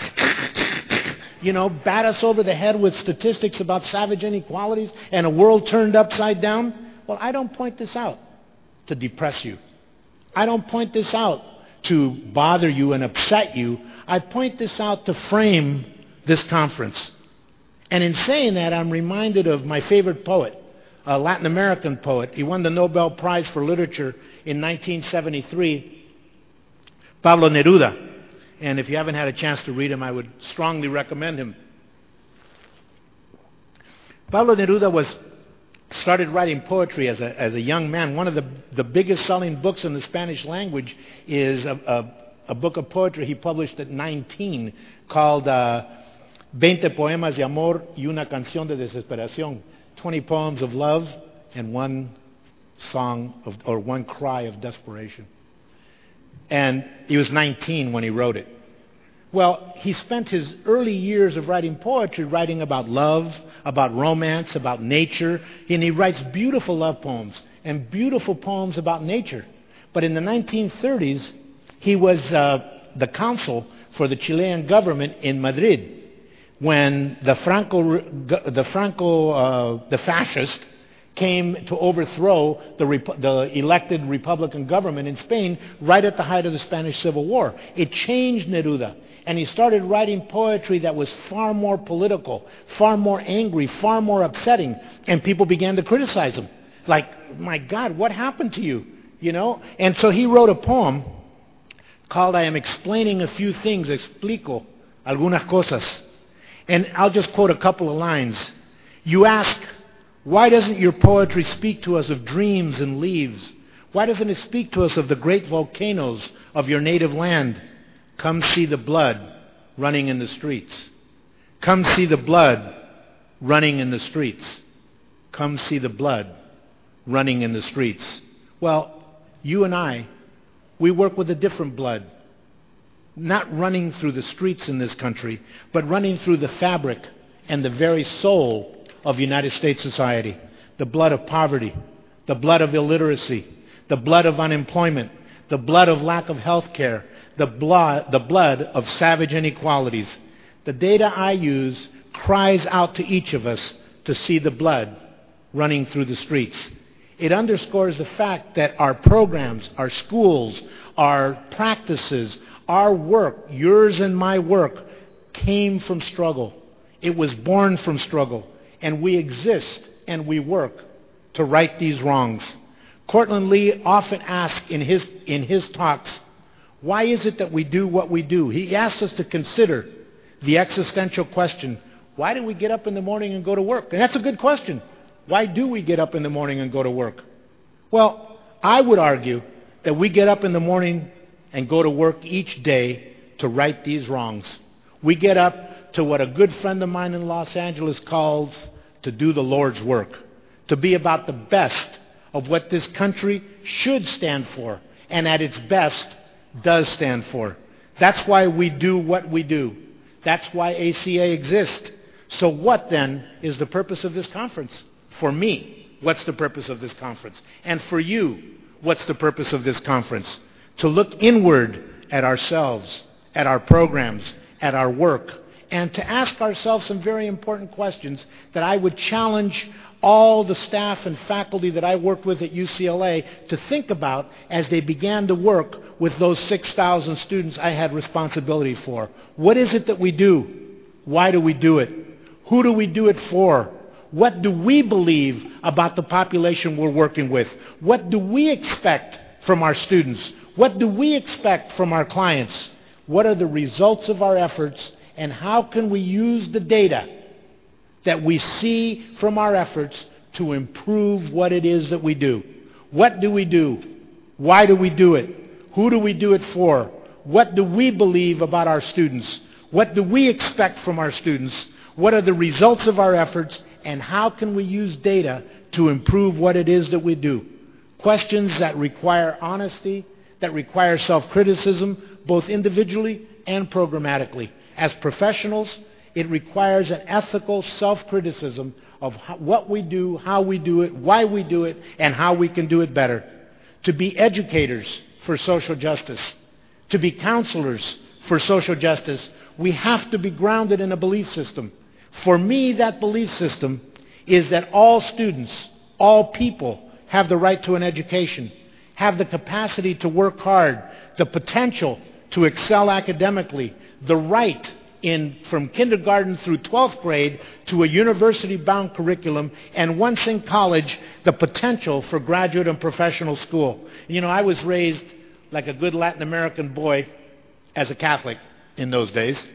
bat us over the head with statistics about savage inequalities and a world turned upside down? Well, I don't point this out to depress you. I don't point this out to bother you and upset you. I point this out to frame this conference And in saying that, I'm reminded of my favorite poet, a Latin American poet. He won the Nobel Prize for Literature in 1973, Pablo Neruda. And if you haven't had a chance to read him, I would strongly recommend him. Pablo Neruda started writing poetry as a young man. One of the biggest selling books in the Spanish language is a book of poetry he published at 19 called 20 Poemas de Amor y una Canción de Desesperación. 20 poems of love and one song or one cry of desperation. And he was 19 when he wrote it. Well, he spent his early years of writing poetry writing about love, about romance, about nature, and he writes beautiful love poems and beautiful poems about nature. But in the 1930s, he was the consul for the Chilean government in Madrid when the fascist came to overthrow the elected Republican government in Spain right at the height of the Spanish Civil War. It changed Neruda, and he started writing poetry that was far more political, far more angry, far more upsetting, and people began to criticize him. Like, my God, what happened to you? You know? And so he wrote a poem called I Am Explaining a Few Things, Explico Algunas Cosas. And I'll just quote a couple of lines. You ask, why doesn't your poetry speak to us of dreams and leaves? Why doesn't it speak to us of the great volcanoes of your native land? Come see the blood running in the streets. Come see the blood running in the streets. Come see the blood running in the streets. Well, you and I, we work with a different blood. Not running through the streets in this country, but running through the fabric and the very soul of United States society. The blood of poverty, the blood of illiteracy, the blood of unemployment, the blood of lack of health care, the blood of savage inequalities. The data I use cries out to each of us to see the blood running through the streets. It underscores the fact that our programs, our schools, our practices, our work, yours and my work, came from struggle. It was born from struggle. And we exist and we work to right these wrongs. Cortland Lee often asks in his talks, why is it that we do what we do? He asks us to consider the existential question, why do we get up in the morning and go to work? And that's a good question. Why do we get up in the morning and go to work? Well, I would argue that we get up in the morning and go to work each day to right these wrongs. We get up to what a good friend of mine in Los Angeles calls to do the Lord's work, to be about the best of what this country should stand for, and at its best does stand for. That's why we do what we do. That's why ACA exists. So what then is the purpose of this conference? For me, what's the purpose of this conference? And for you, what's the purpose of this conference? To look inward at ourselves, at our programs, at our work, and to ask ourselves some very important questions that I would challenge all the staff and faculty that I worked with at UCLA to think about as they began to work with those 6,000 students I had responsibility for. What is it that we do? Why do we do it? Who do we do it for? What do we believe about the population we're working with? What do we expect from our students? What do we expect from our clients? What are the results of our efforts, and how can we use the data that we see from our efforts to improve what it is that we do? What do we do? Why do we do it? Who do we do it for? What do we believe about our students? What do we expect from our students? What are the results of our efforts, and how can we use data to improve what it is that we do? Questions that require honesty, that require self-criticism, both individually and programmatically. As professionals, it requires an ethical self-criticism of what we do, how we do it, why we do it, and how we can do it better. To be educators for social justice, to be counselors for social justice, we have to be grounded in a belief system. For me, that belief system is that all students, all people, have the right to an education, have the capacity to work hard, the potential to excel academically, the right from kindergarten through 12th grade to a university-bound curriculum, and once in college, the potential for graduate and professional school. You know, I was raised like a good Latin American boy as a Catholic in those days.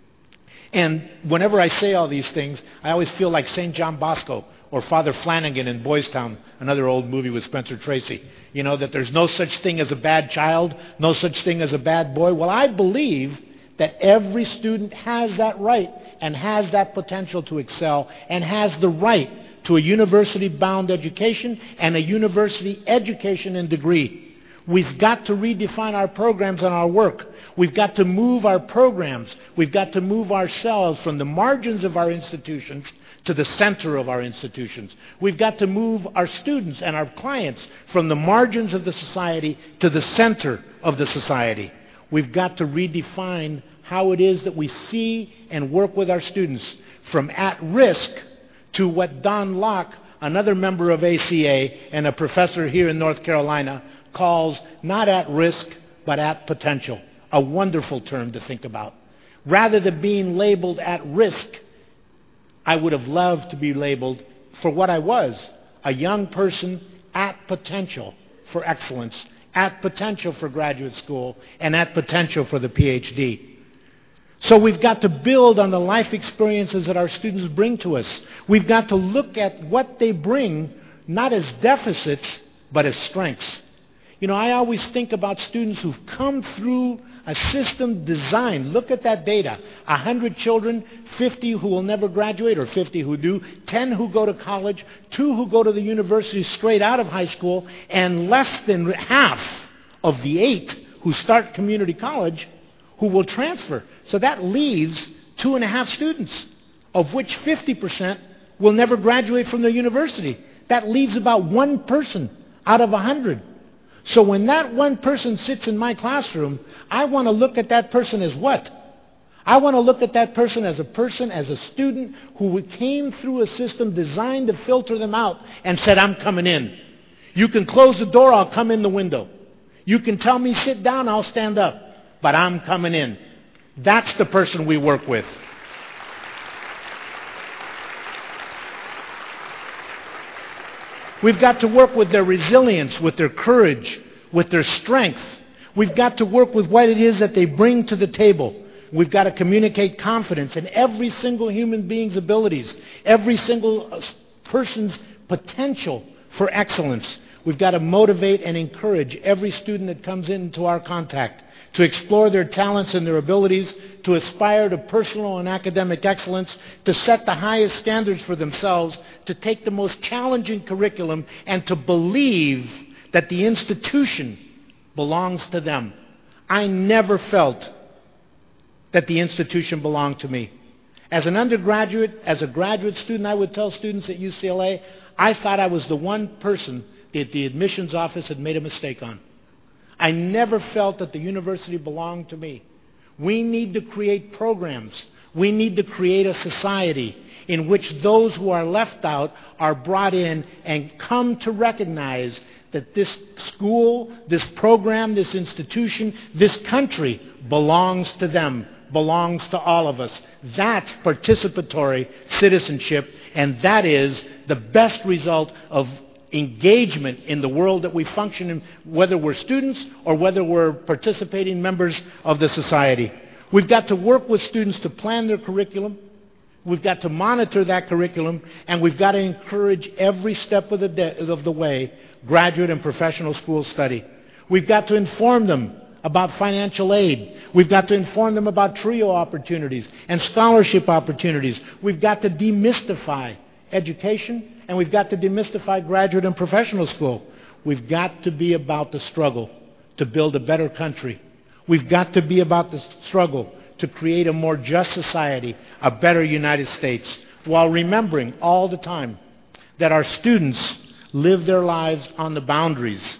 And whenever I say all these things, I always feel like St. John Bosco or Father Flanagan in Boys Town, another old movie with Spencer Tracy. You know, that there's no such thing as a bad child, no such thing as a bad boy. Well, I believe that every student has that right and has that potential to excel and has the right to a university-bound education and a university education and degree. We've got to redefine our programs and our work. We've got to move our programs. We've got to move ourselves from the margins of our institutions to the center of our institutions. We've got to move our students and our clients from the margins of the society to the center of the society. We've got to redefine how it is that we see and work with our students, from at risk to what Don Locke, another member of ACA and a professor here in North Carolina, calls not at risk but at potential. A wonderful term to think about. Rather than being labeled at risk, I would have loved to be labeled for what I was, a young person at potential for excellence, at potential for graduate school, and at potential for the PhD. So we've got to build on the life experiences that our students bring to us. We've got to look at what they bring, not as deficits, but as strengths. You know, I always think about students who've come through a system designed. Look at that data. 100 children, 50 who will never graduate, or 50 who do, 10 who go to college, 2 who go to the university straight out of high school, and less than half of the 8 who start community college who will transfer. So that leaves 2.5 students, of which 50% will never graduate from their university. That leaves about 1 person out of 100. So when that 1 person sits in my classroom, I want to look at that person as what? I want to look at that person, as a student who came through a system designed to filter them out and said, I'm coming in. You can close the door, I'll come in the window. You can tell me sit down, I'll stand up. But I'm coming in. That's the person we work with. We've got to work with their resilience, with their courage, with their strength. We've got to work with what it is that they bring to the table. We've got to communicate confidence in every single human being's abilities, every single person's potential for excellence. We've got to motivate and encourage every student that comes into our contact to explore their talents and their abilities, to aspire to personal and academic excellence, to set the highest standards for themselves, to take the most challenging curriculum, and to believe that the institution belongs to them. I never felt that the institution belonged to me. As an undergraduate, as a graduate student, I would tell students at UCLA, I thought I was the one person that the admissions office had made a mistake on. I never felt that the university belonged to me. We need to create programs. We need to create a society in which those who are left out are brought in and come to recognize that this school, this program, this institution, this country belongs to them, belongs to all of us. That's participatory citizenship, and that is the best result of engagement in the world that we function in, whether we're students or whether we're participating members of the society. We've got to work with students to plan their curriculum. We've got to monitor that curriculum, and we've got to encourage every step of the way graduate and professional school study. We've got to inform them about financial aid. We've got to inform them about TRIO opportunities and scholarship opportunities. We've got to demystify education, and we've got to demystify graduate and professional school. We've got to be about the struggle to build a better country. We've got to be about the struggle to create a more just society, a better United States, while remembering all the time that our students live their lives on the boundaries,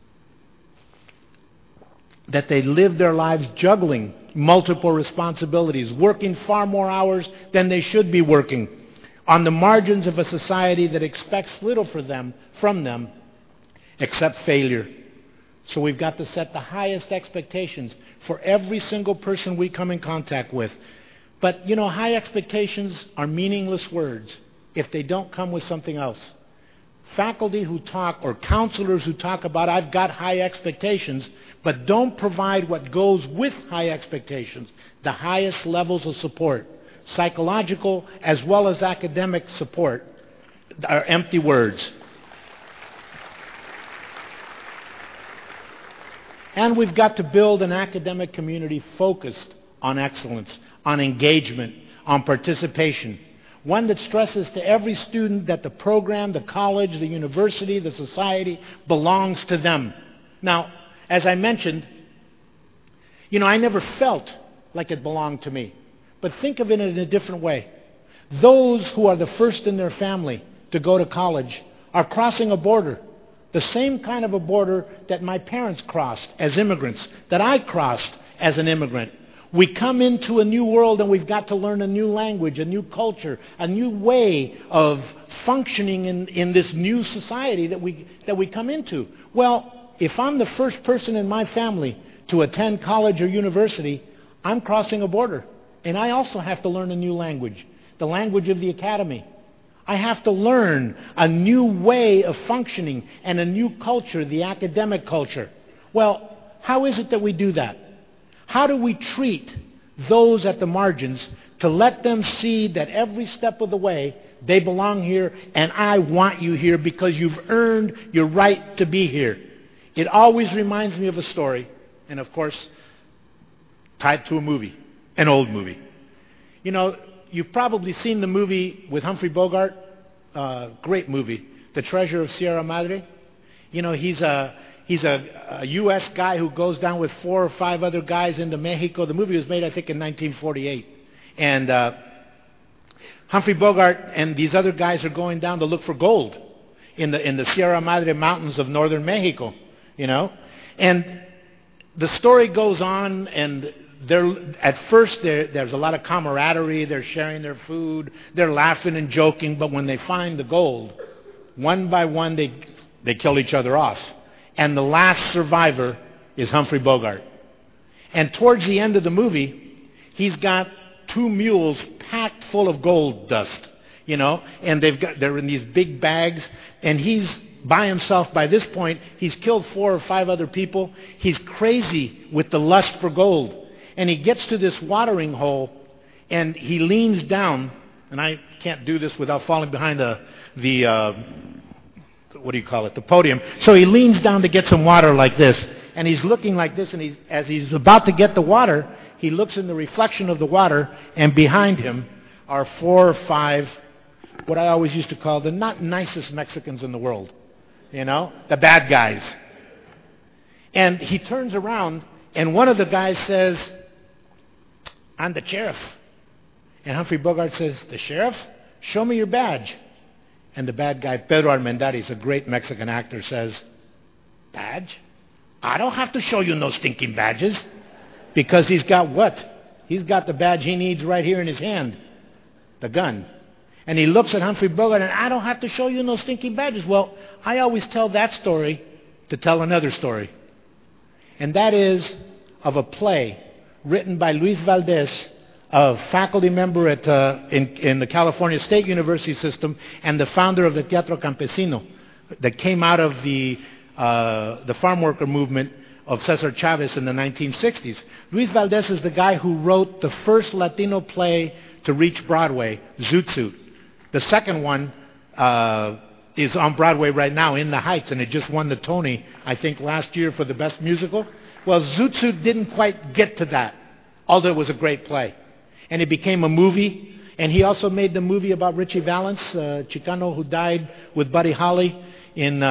that they live their lives juggling multiple responsibilities, working far more hours than they should be working, on the margins of a society that expects little from them except failure. So we've got to set the highest expectations for every single person we come in contact with. But, high expectations are meaningless words if they don't come with something else. Faculty who talk or counselors who talk about, I've got high expectations, but don't provide what goes with high expectations, the highest levels of support, psychological as well as academic support, are empty words. And we've got to build an academic community focused on excellence, on engagement, on participation. One that stresses to every student that the program, the college, the university, the society belongs to them. Now, as I mentioned, I never felt like it belonged to me. But think of it in a different way. Those who are the first in their family to go to college are crossing a border. The same kind of a border that my parents crossed as immigrants, that I crossed as an immigrant. We come into a new world and we've got to learn a new language, a new culture, a new way of functioning in this new society that we come into. Well, if I'm the first person in my family to attend college or university, I'm crossing a border. And I also have to learn a new language, the language of the academy. I have to learn a new way of functioning and a new culture, the academic culture. Well, how is it that we do that? How do we treat those at the margins to let them see that every step of the way they belong here and I want you here because you've earned your right to be here? It always reminds me of a story, and of course, tied to a movie, an old movie. You've probably seen the movie with Humphrey Bogart, great movie, The Treasure of Sierra Madre. He's a U.S. guy who goes down with 4 or 5 other guys into Mexico. The movie was made, I think, in 1948. And Humphrey Bogart and these other guys are going down to look for gold in the Sierra Madre Mountains of northern Mexico, And the story goes on, and at first there's a lot of camaraderie. They're sharing their food. They're laughing and joking. But when they find the gold, one by one they kill each other off. And the last survivor is Humphrey Bogart. And towards the end of the movie, he's got 2 mules packed full of gold dust, and they're in these big bags, and he's by himself by this point. He's killed 4 or 5 other people. He's crazy with the lust for gold. And he gets to this watering hole, and he leans down, and I can't do this without falling behind the podium. So he leans down to get some water like this, and he's looking like this, and as he's about to get the water, he looks in the reflection of the water, and behind him are 4 or 5, what I always used to call the not nicest Mexicans in the world, the bad guys. And he turns around, and one of the guys says, "I'm the sheriff." And Humphrey Bogart says, "The sheriff? Show me your badge." And the bad guy, Pedro Armendáriz, a great Mexican actor, says, "Badge? I don't have to show you no stinking badges." Because he's got what? He's got the badge he needs right here in his hand, the gun. And he looks at Humphrey Bogart, and "I don't have to show you no stinking badges." Well, I always tell that story to tell another story. And that is of a play written by Luis Valdés, a faculty member in the California State University system and the founder of the Teatro Campesino that came out of the farm worker movement of Cesar Chavez in the 1960s. Luis Valdés is the guy who wrote the first Latino play to reach Broadway, Zoot Suit. The second one is on Broadway right now, In the Heights, and it just won the Tony, I think, last year for the best musical. Well, Zoot Suit didn't quite get to that, although it was a great play. And it became a movie, and he also made the movie about Richie Valens, Chicano who died with Buddy Holly in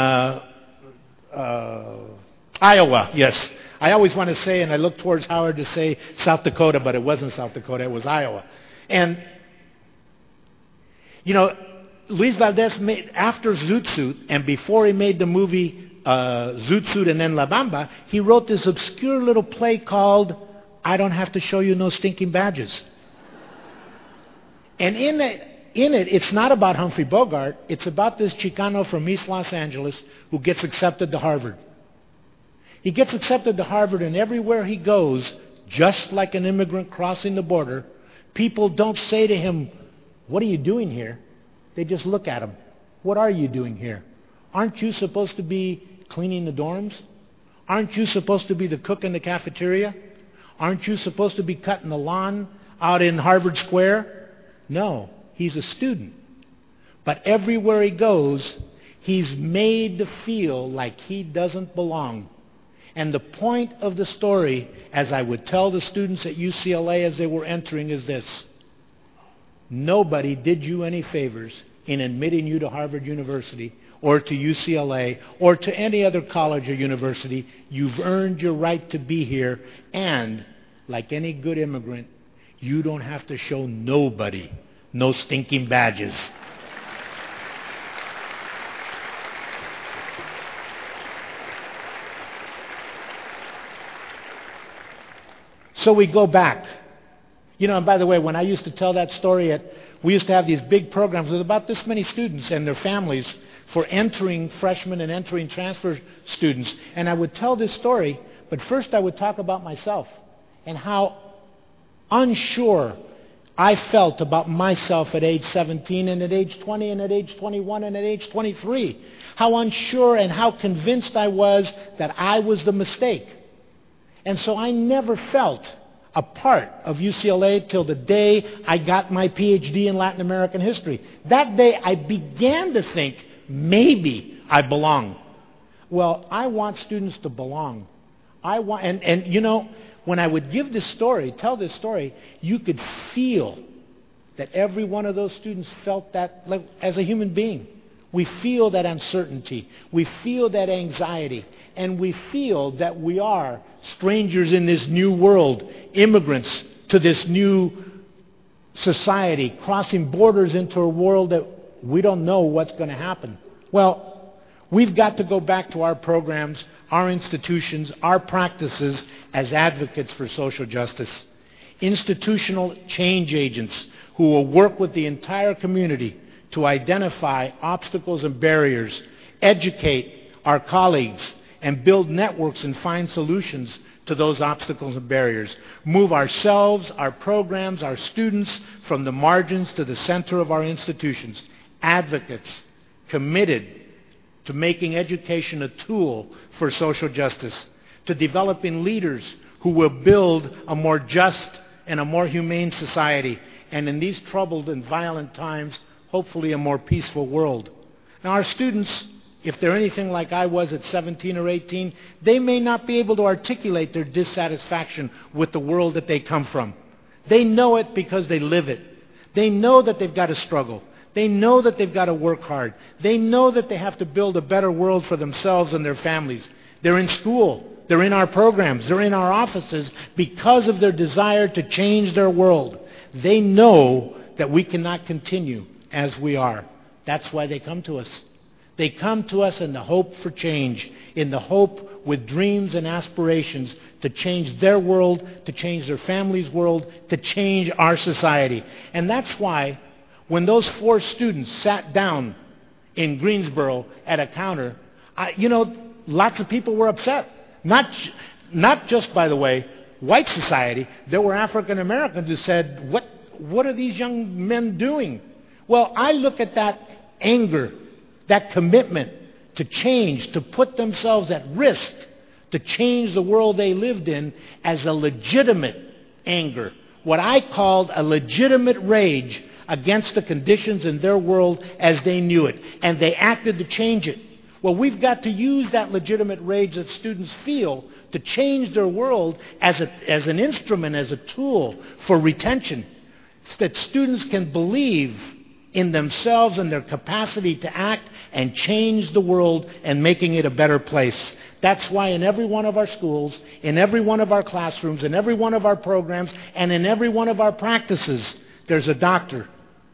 Iowa, yes. I always want to say, and I look towards Howard to say South Dakota, but it wasn't South Dakota, it was Iowa. And, Luis Valdés made, after Zoot Suit, and before he made the movie Zoot Suit and then La Bamba, he wrote this obscure little play called I Don't Have to Show You No Stinking Badges. And in it, it's not about Humphrey Bogart. It's about this Chicano from East Los Angeles who gets accepted to Harvard. He gets accepted to Harvard, and everywhere he goes, just like an immigrant crossing the border, People don't say to him, "What are you doing here?" They just look at him. "What are you doing here? Aren't you supposed to be cleaning the dorms? Aren't you supposed to be the cook in the cafeteria? Aren't you supposed to be cutting the lawn out in Harvard Square?" No, he's a student. But everywhere he goes, he's made to feel like he doesn't belong. And the point of the story, as I would tell the students at UCLA as they were entering, is this: nobody did you any favors in admitting you to Harvard University or to UCLA or to any other college or university. You've earned your right to be here, and like any good immigrant, you don't have to show nobody no stinking badges. So we go back. You know, and by the way, when I used to tell that story, we used to have these big programs with about this many students and their families for entering freshmen and entering transfer students. And I would tell this story, but first I would talk about myself and how unsure I felt about myself at age 17 and at age 20 and at age 21 and at age 23. How unsure and how convinced I was that I was the mistake. And so I never felt a part of UCLA till the day I got my PhD in Latin American history. That day I began to think, maybe I belong. Well, I want students to belong. And you know, when I would give this story, tell this story, you could feel that every one of those students felt that, like, as a human being. We feel that uncertainty. We feel that anxiety. And we feel that we are strangers in this new world, immigrants to this new society, crossing borders into a world that we don't know what's going to happen. Well, we've got to go back to our programs, our institutions, our practices as advocates for social justice. Institutional change agents who will work with the entire community to identify obstacles and barriers, educate our colleagues, and build networks and find solutions to those obstacles and barriers. Move ourselves, our programs, our students from the margins to the center of our institutions. Advocates committed to making education a tool for social justice, to developing leaders who will build a more just and a more humane society, and in these troubled and violent times, hopefully a more peaceful world. Now, our students, if they're anything like I was at 17 or 18, they may not be able to articulate their dissatisfaction with the world that they come from. They know it because they live it. They know that they've got to struggle. They know that they've got to work hard. They know that they have to build a better world for themselves and their families. They're in school. They're in our programs. They're in our offices because of their desire to change their world. They know that we cannot continue as we are. That's why they come to us. They come to us in the hope for change, in the hope with dreams and aspirations to change their world, to change their family's world, to change our society. And that's why when those 4 students sat down in Greensboro at a counter, lots of people were upset. Not just, by the way, white society. There were African Americans who said, what are these young men doing? Well, I look at that anger, that commitment to change, to put themselves at risk, to change the world they lived in, as a legitimate anger. What I called a legitimate rage against the conditions in their world as they knew it. And they acted to change it. Well, we've got to use that legitimate rage that students feel to change their world as an instrument, as a tool for retention, so that students can believe in themselves and their capacity to act and change the world and making it a better place. That's why in every one of our schools, in every one of our classrooms, in every one of our programs, and in every one of our practices, there's a doctor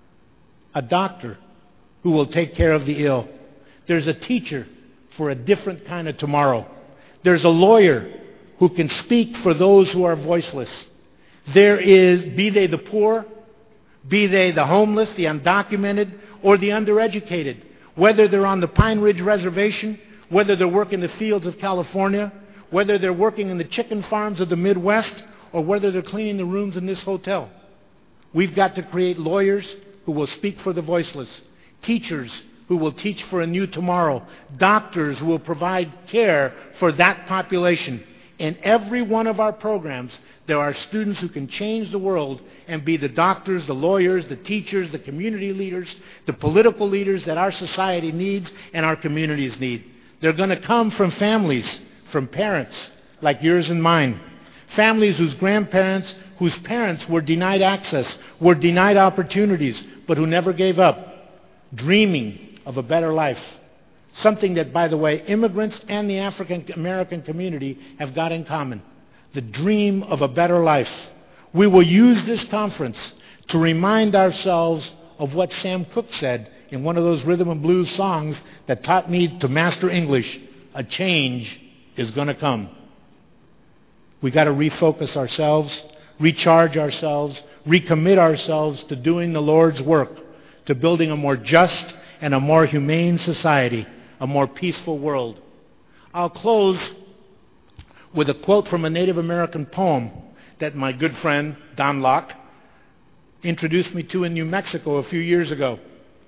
who will take care of the ill. There's a teacher for a different kind of tomorrow. There's a lawyer who can speak for those who are voiceless. There is, be they the poor, be they the homeless, the undocumented, or the undereducated, whether they're on the Pine Ridge Reservation, whether they're working the fields of California, whether they're working in the chicken farms of the Midwest, or whether they're cleaning the rooms in this hotel. We've got to create lawyers who will speak for the voiceless, teachers who will teach for a new tomorrow, doctors who will provide care for that population. In every one of our programs, there are students who can change the world and be the doctors, the lawyers, the teachers, the community leaders, the political leaders that our society needs and our communities need. They're going to come from families, from parents like yours and mine, families whose grandparents, whose parents were denied access, were denied opportunities, but who never gave up, dreaming of a better life. Something that, by the way, immigrants and the African American community have got in common. The dream of a better life. We will use this conference to remind ourselves of what Sam Cooke said in one of those rhythm and blues songs that taught me to master English. A change is going to come. We got to refocus ourselves, recharge ourselves, recommit ourselves to doing the Lord's work, to building a more just and a more humane society, a more peaceful world. I'll close with a quote from a Native American poem that my good friend, Don Locke, introduced me to in New Mexico a few years ago.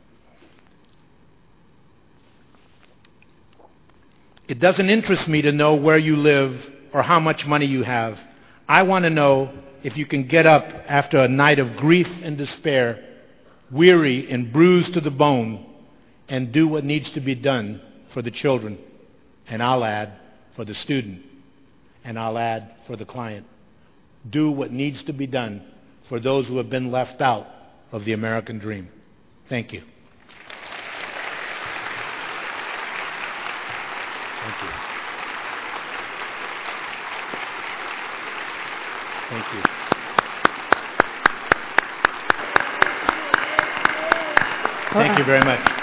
It doesn't interest me to know where you live or how much money you have. I want to know if you can get up after a night of grief and despair, weary and bruised to the bone, and do what needs to be done for the children. And I'll add, for the student. And I'll add, for the client. Do what needs to be done for those who have been left out of the American dream. Thank you. Thank you. Thank you. Thank you very much.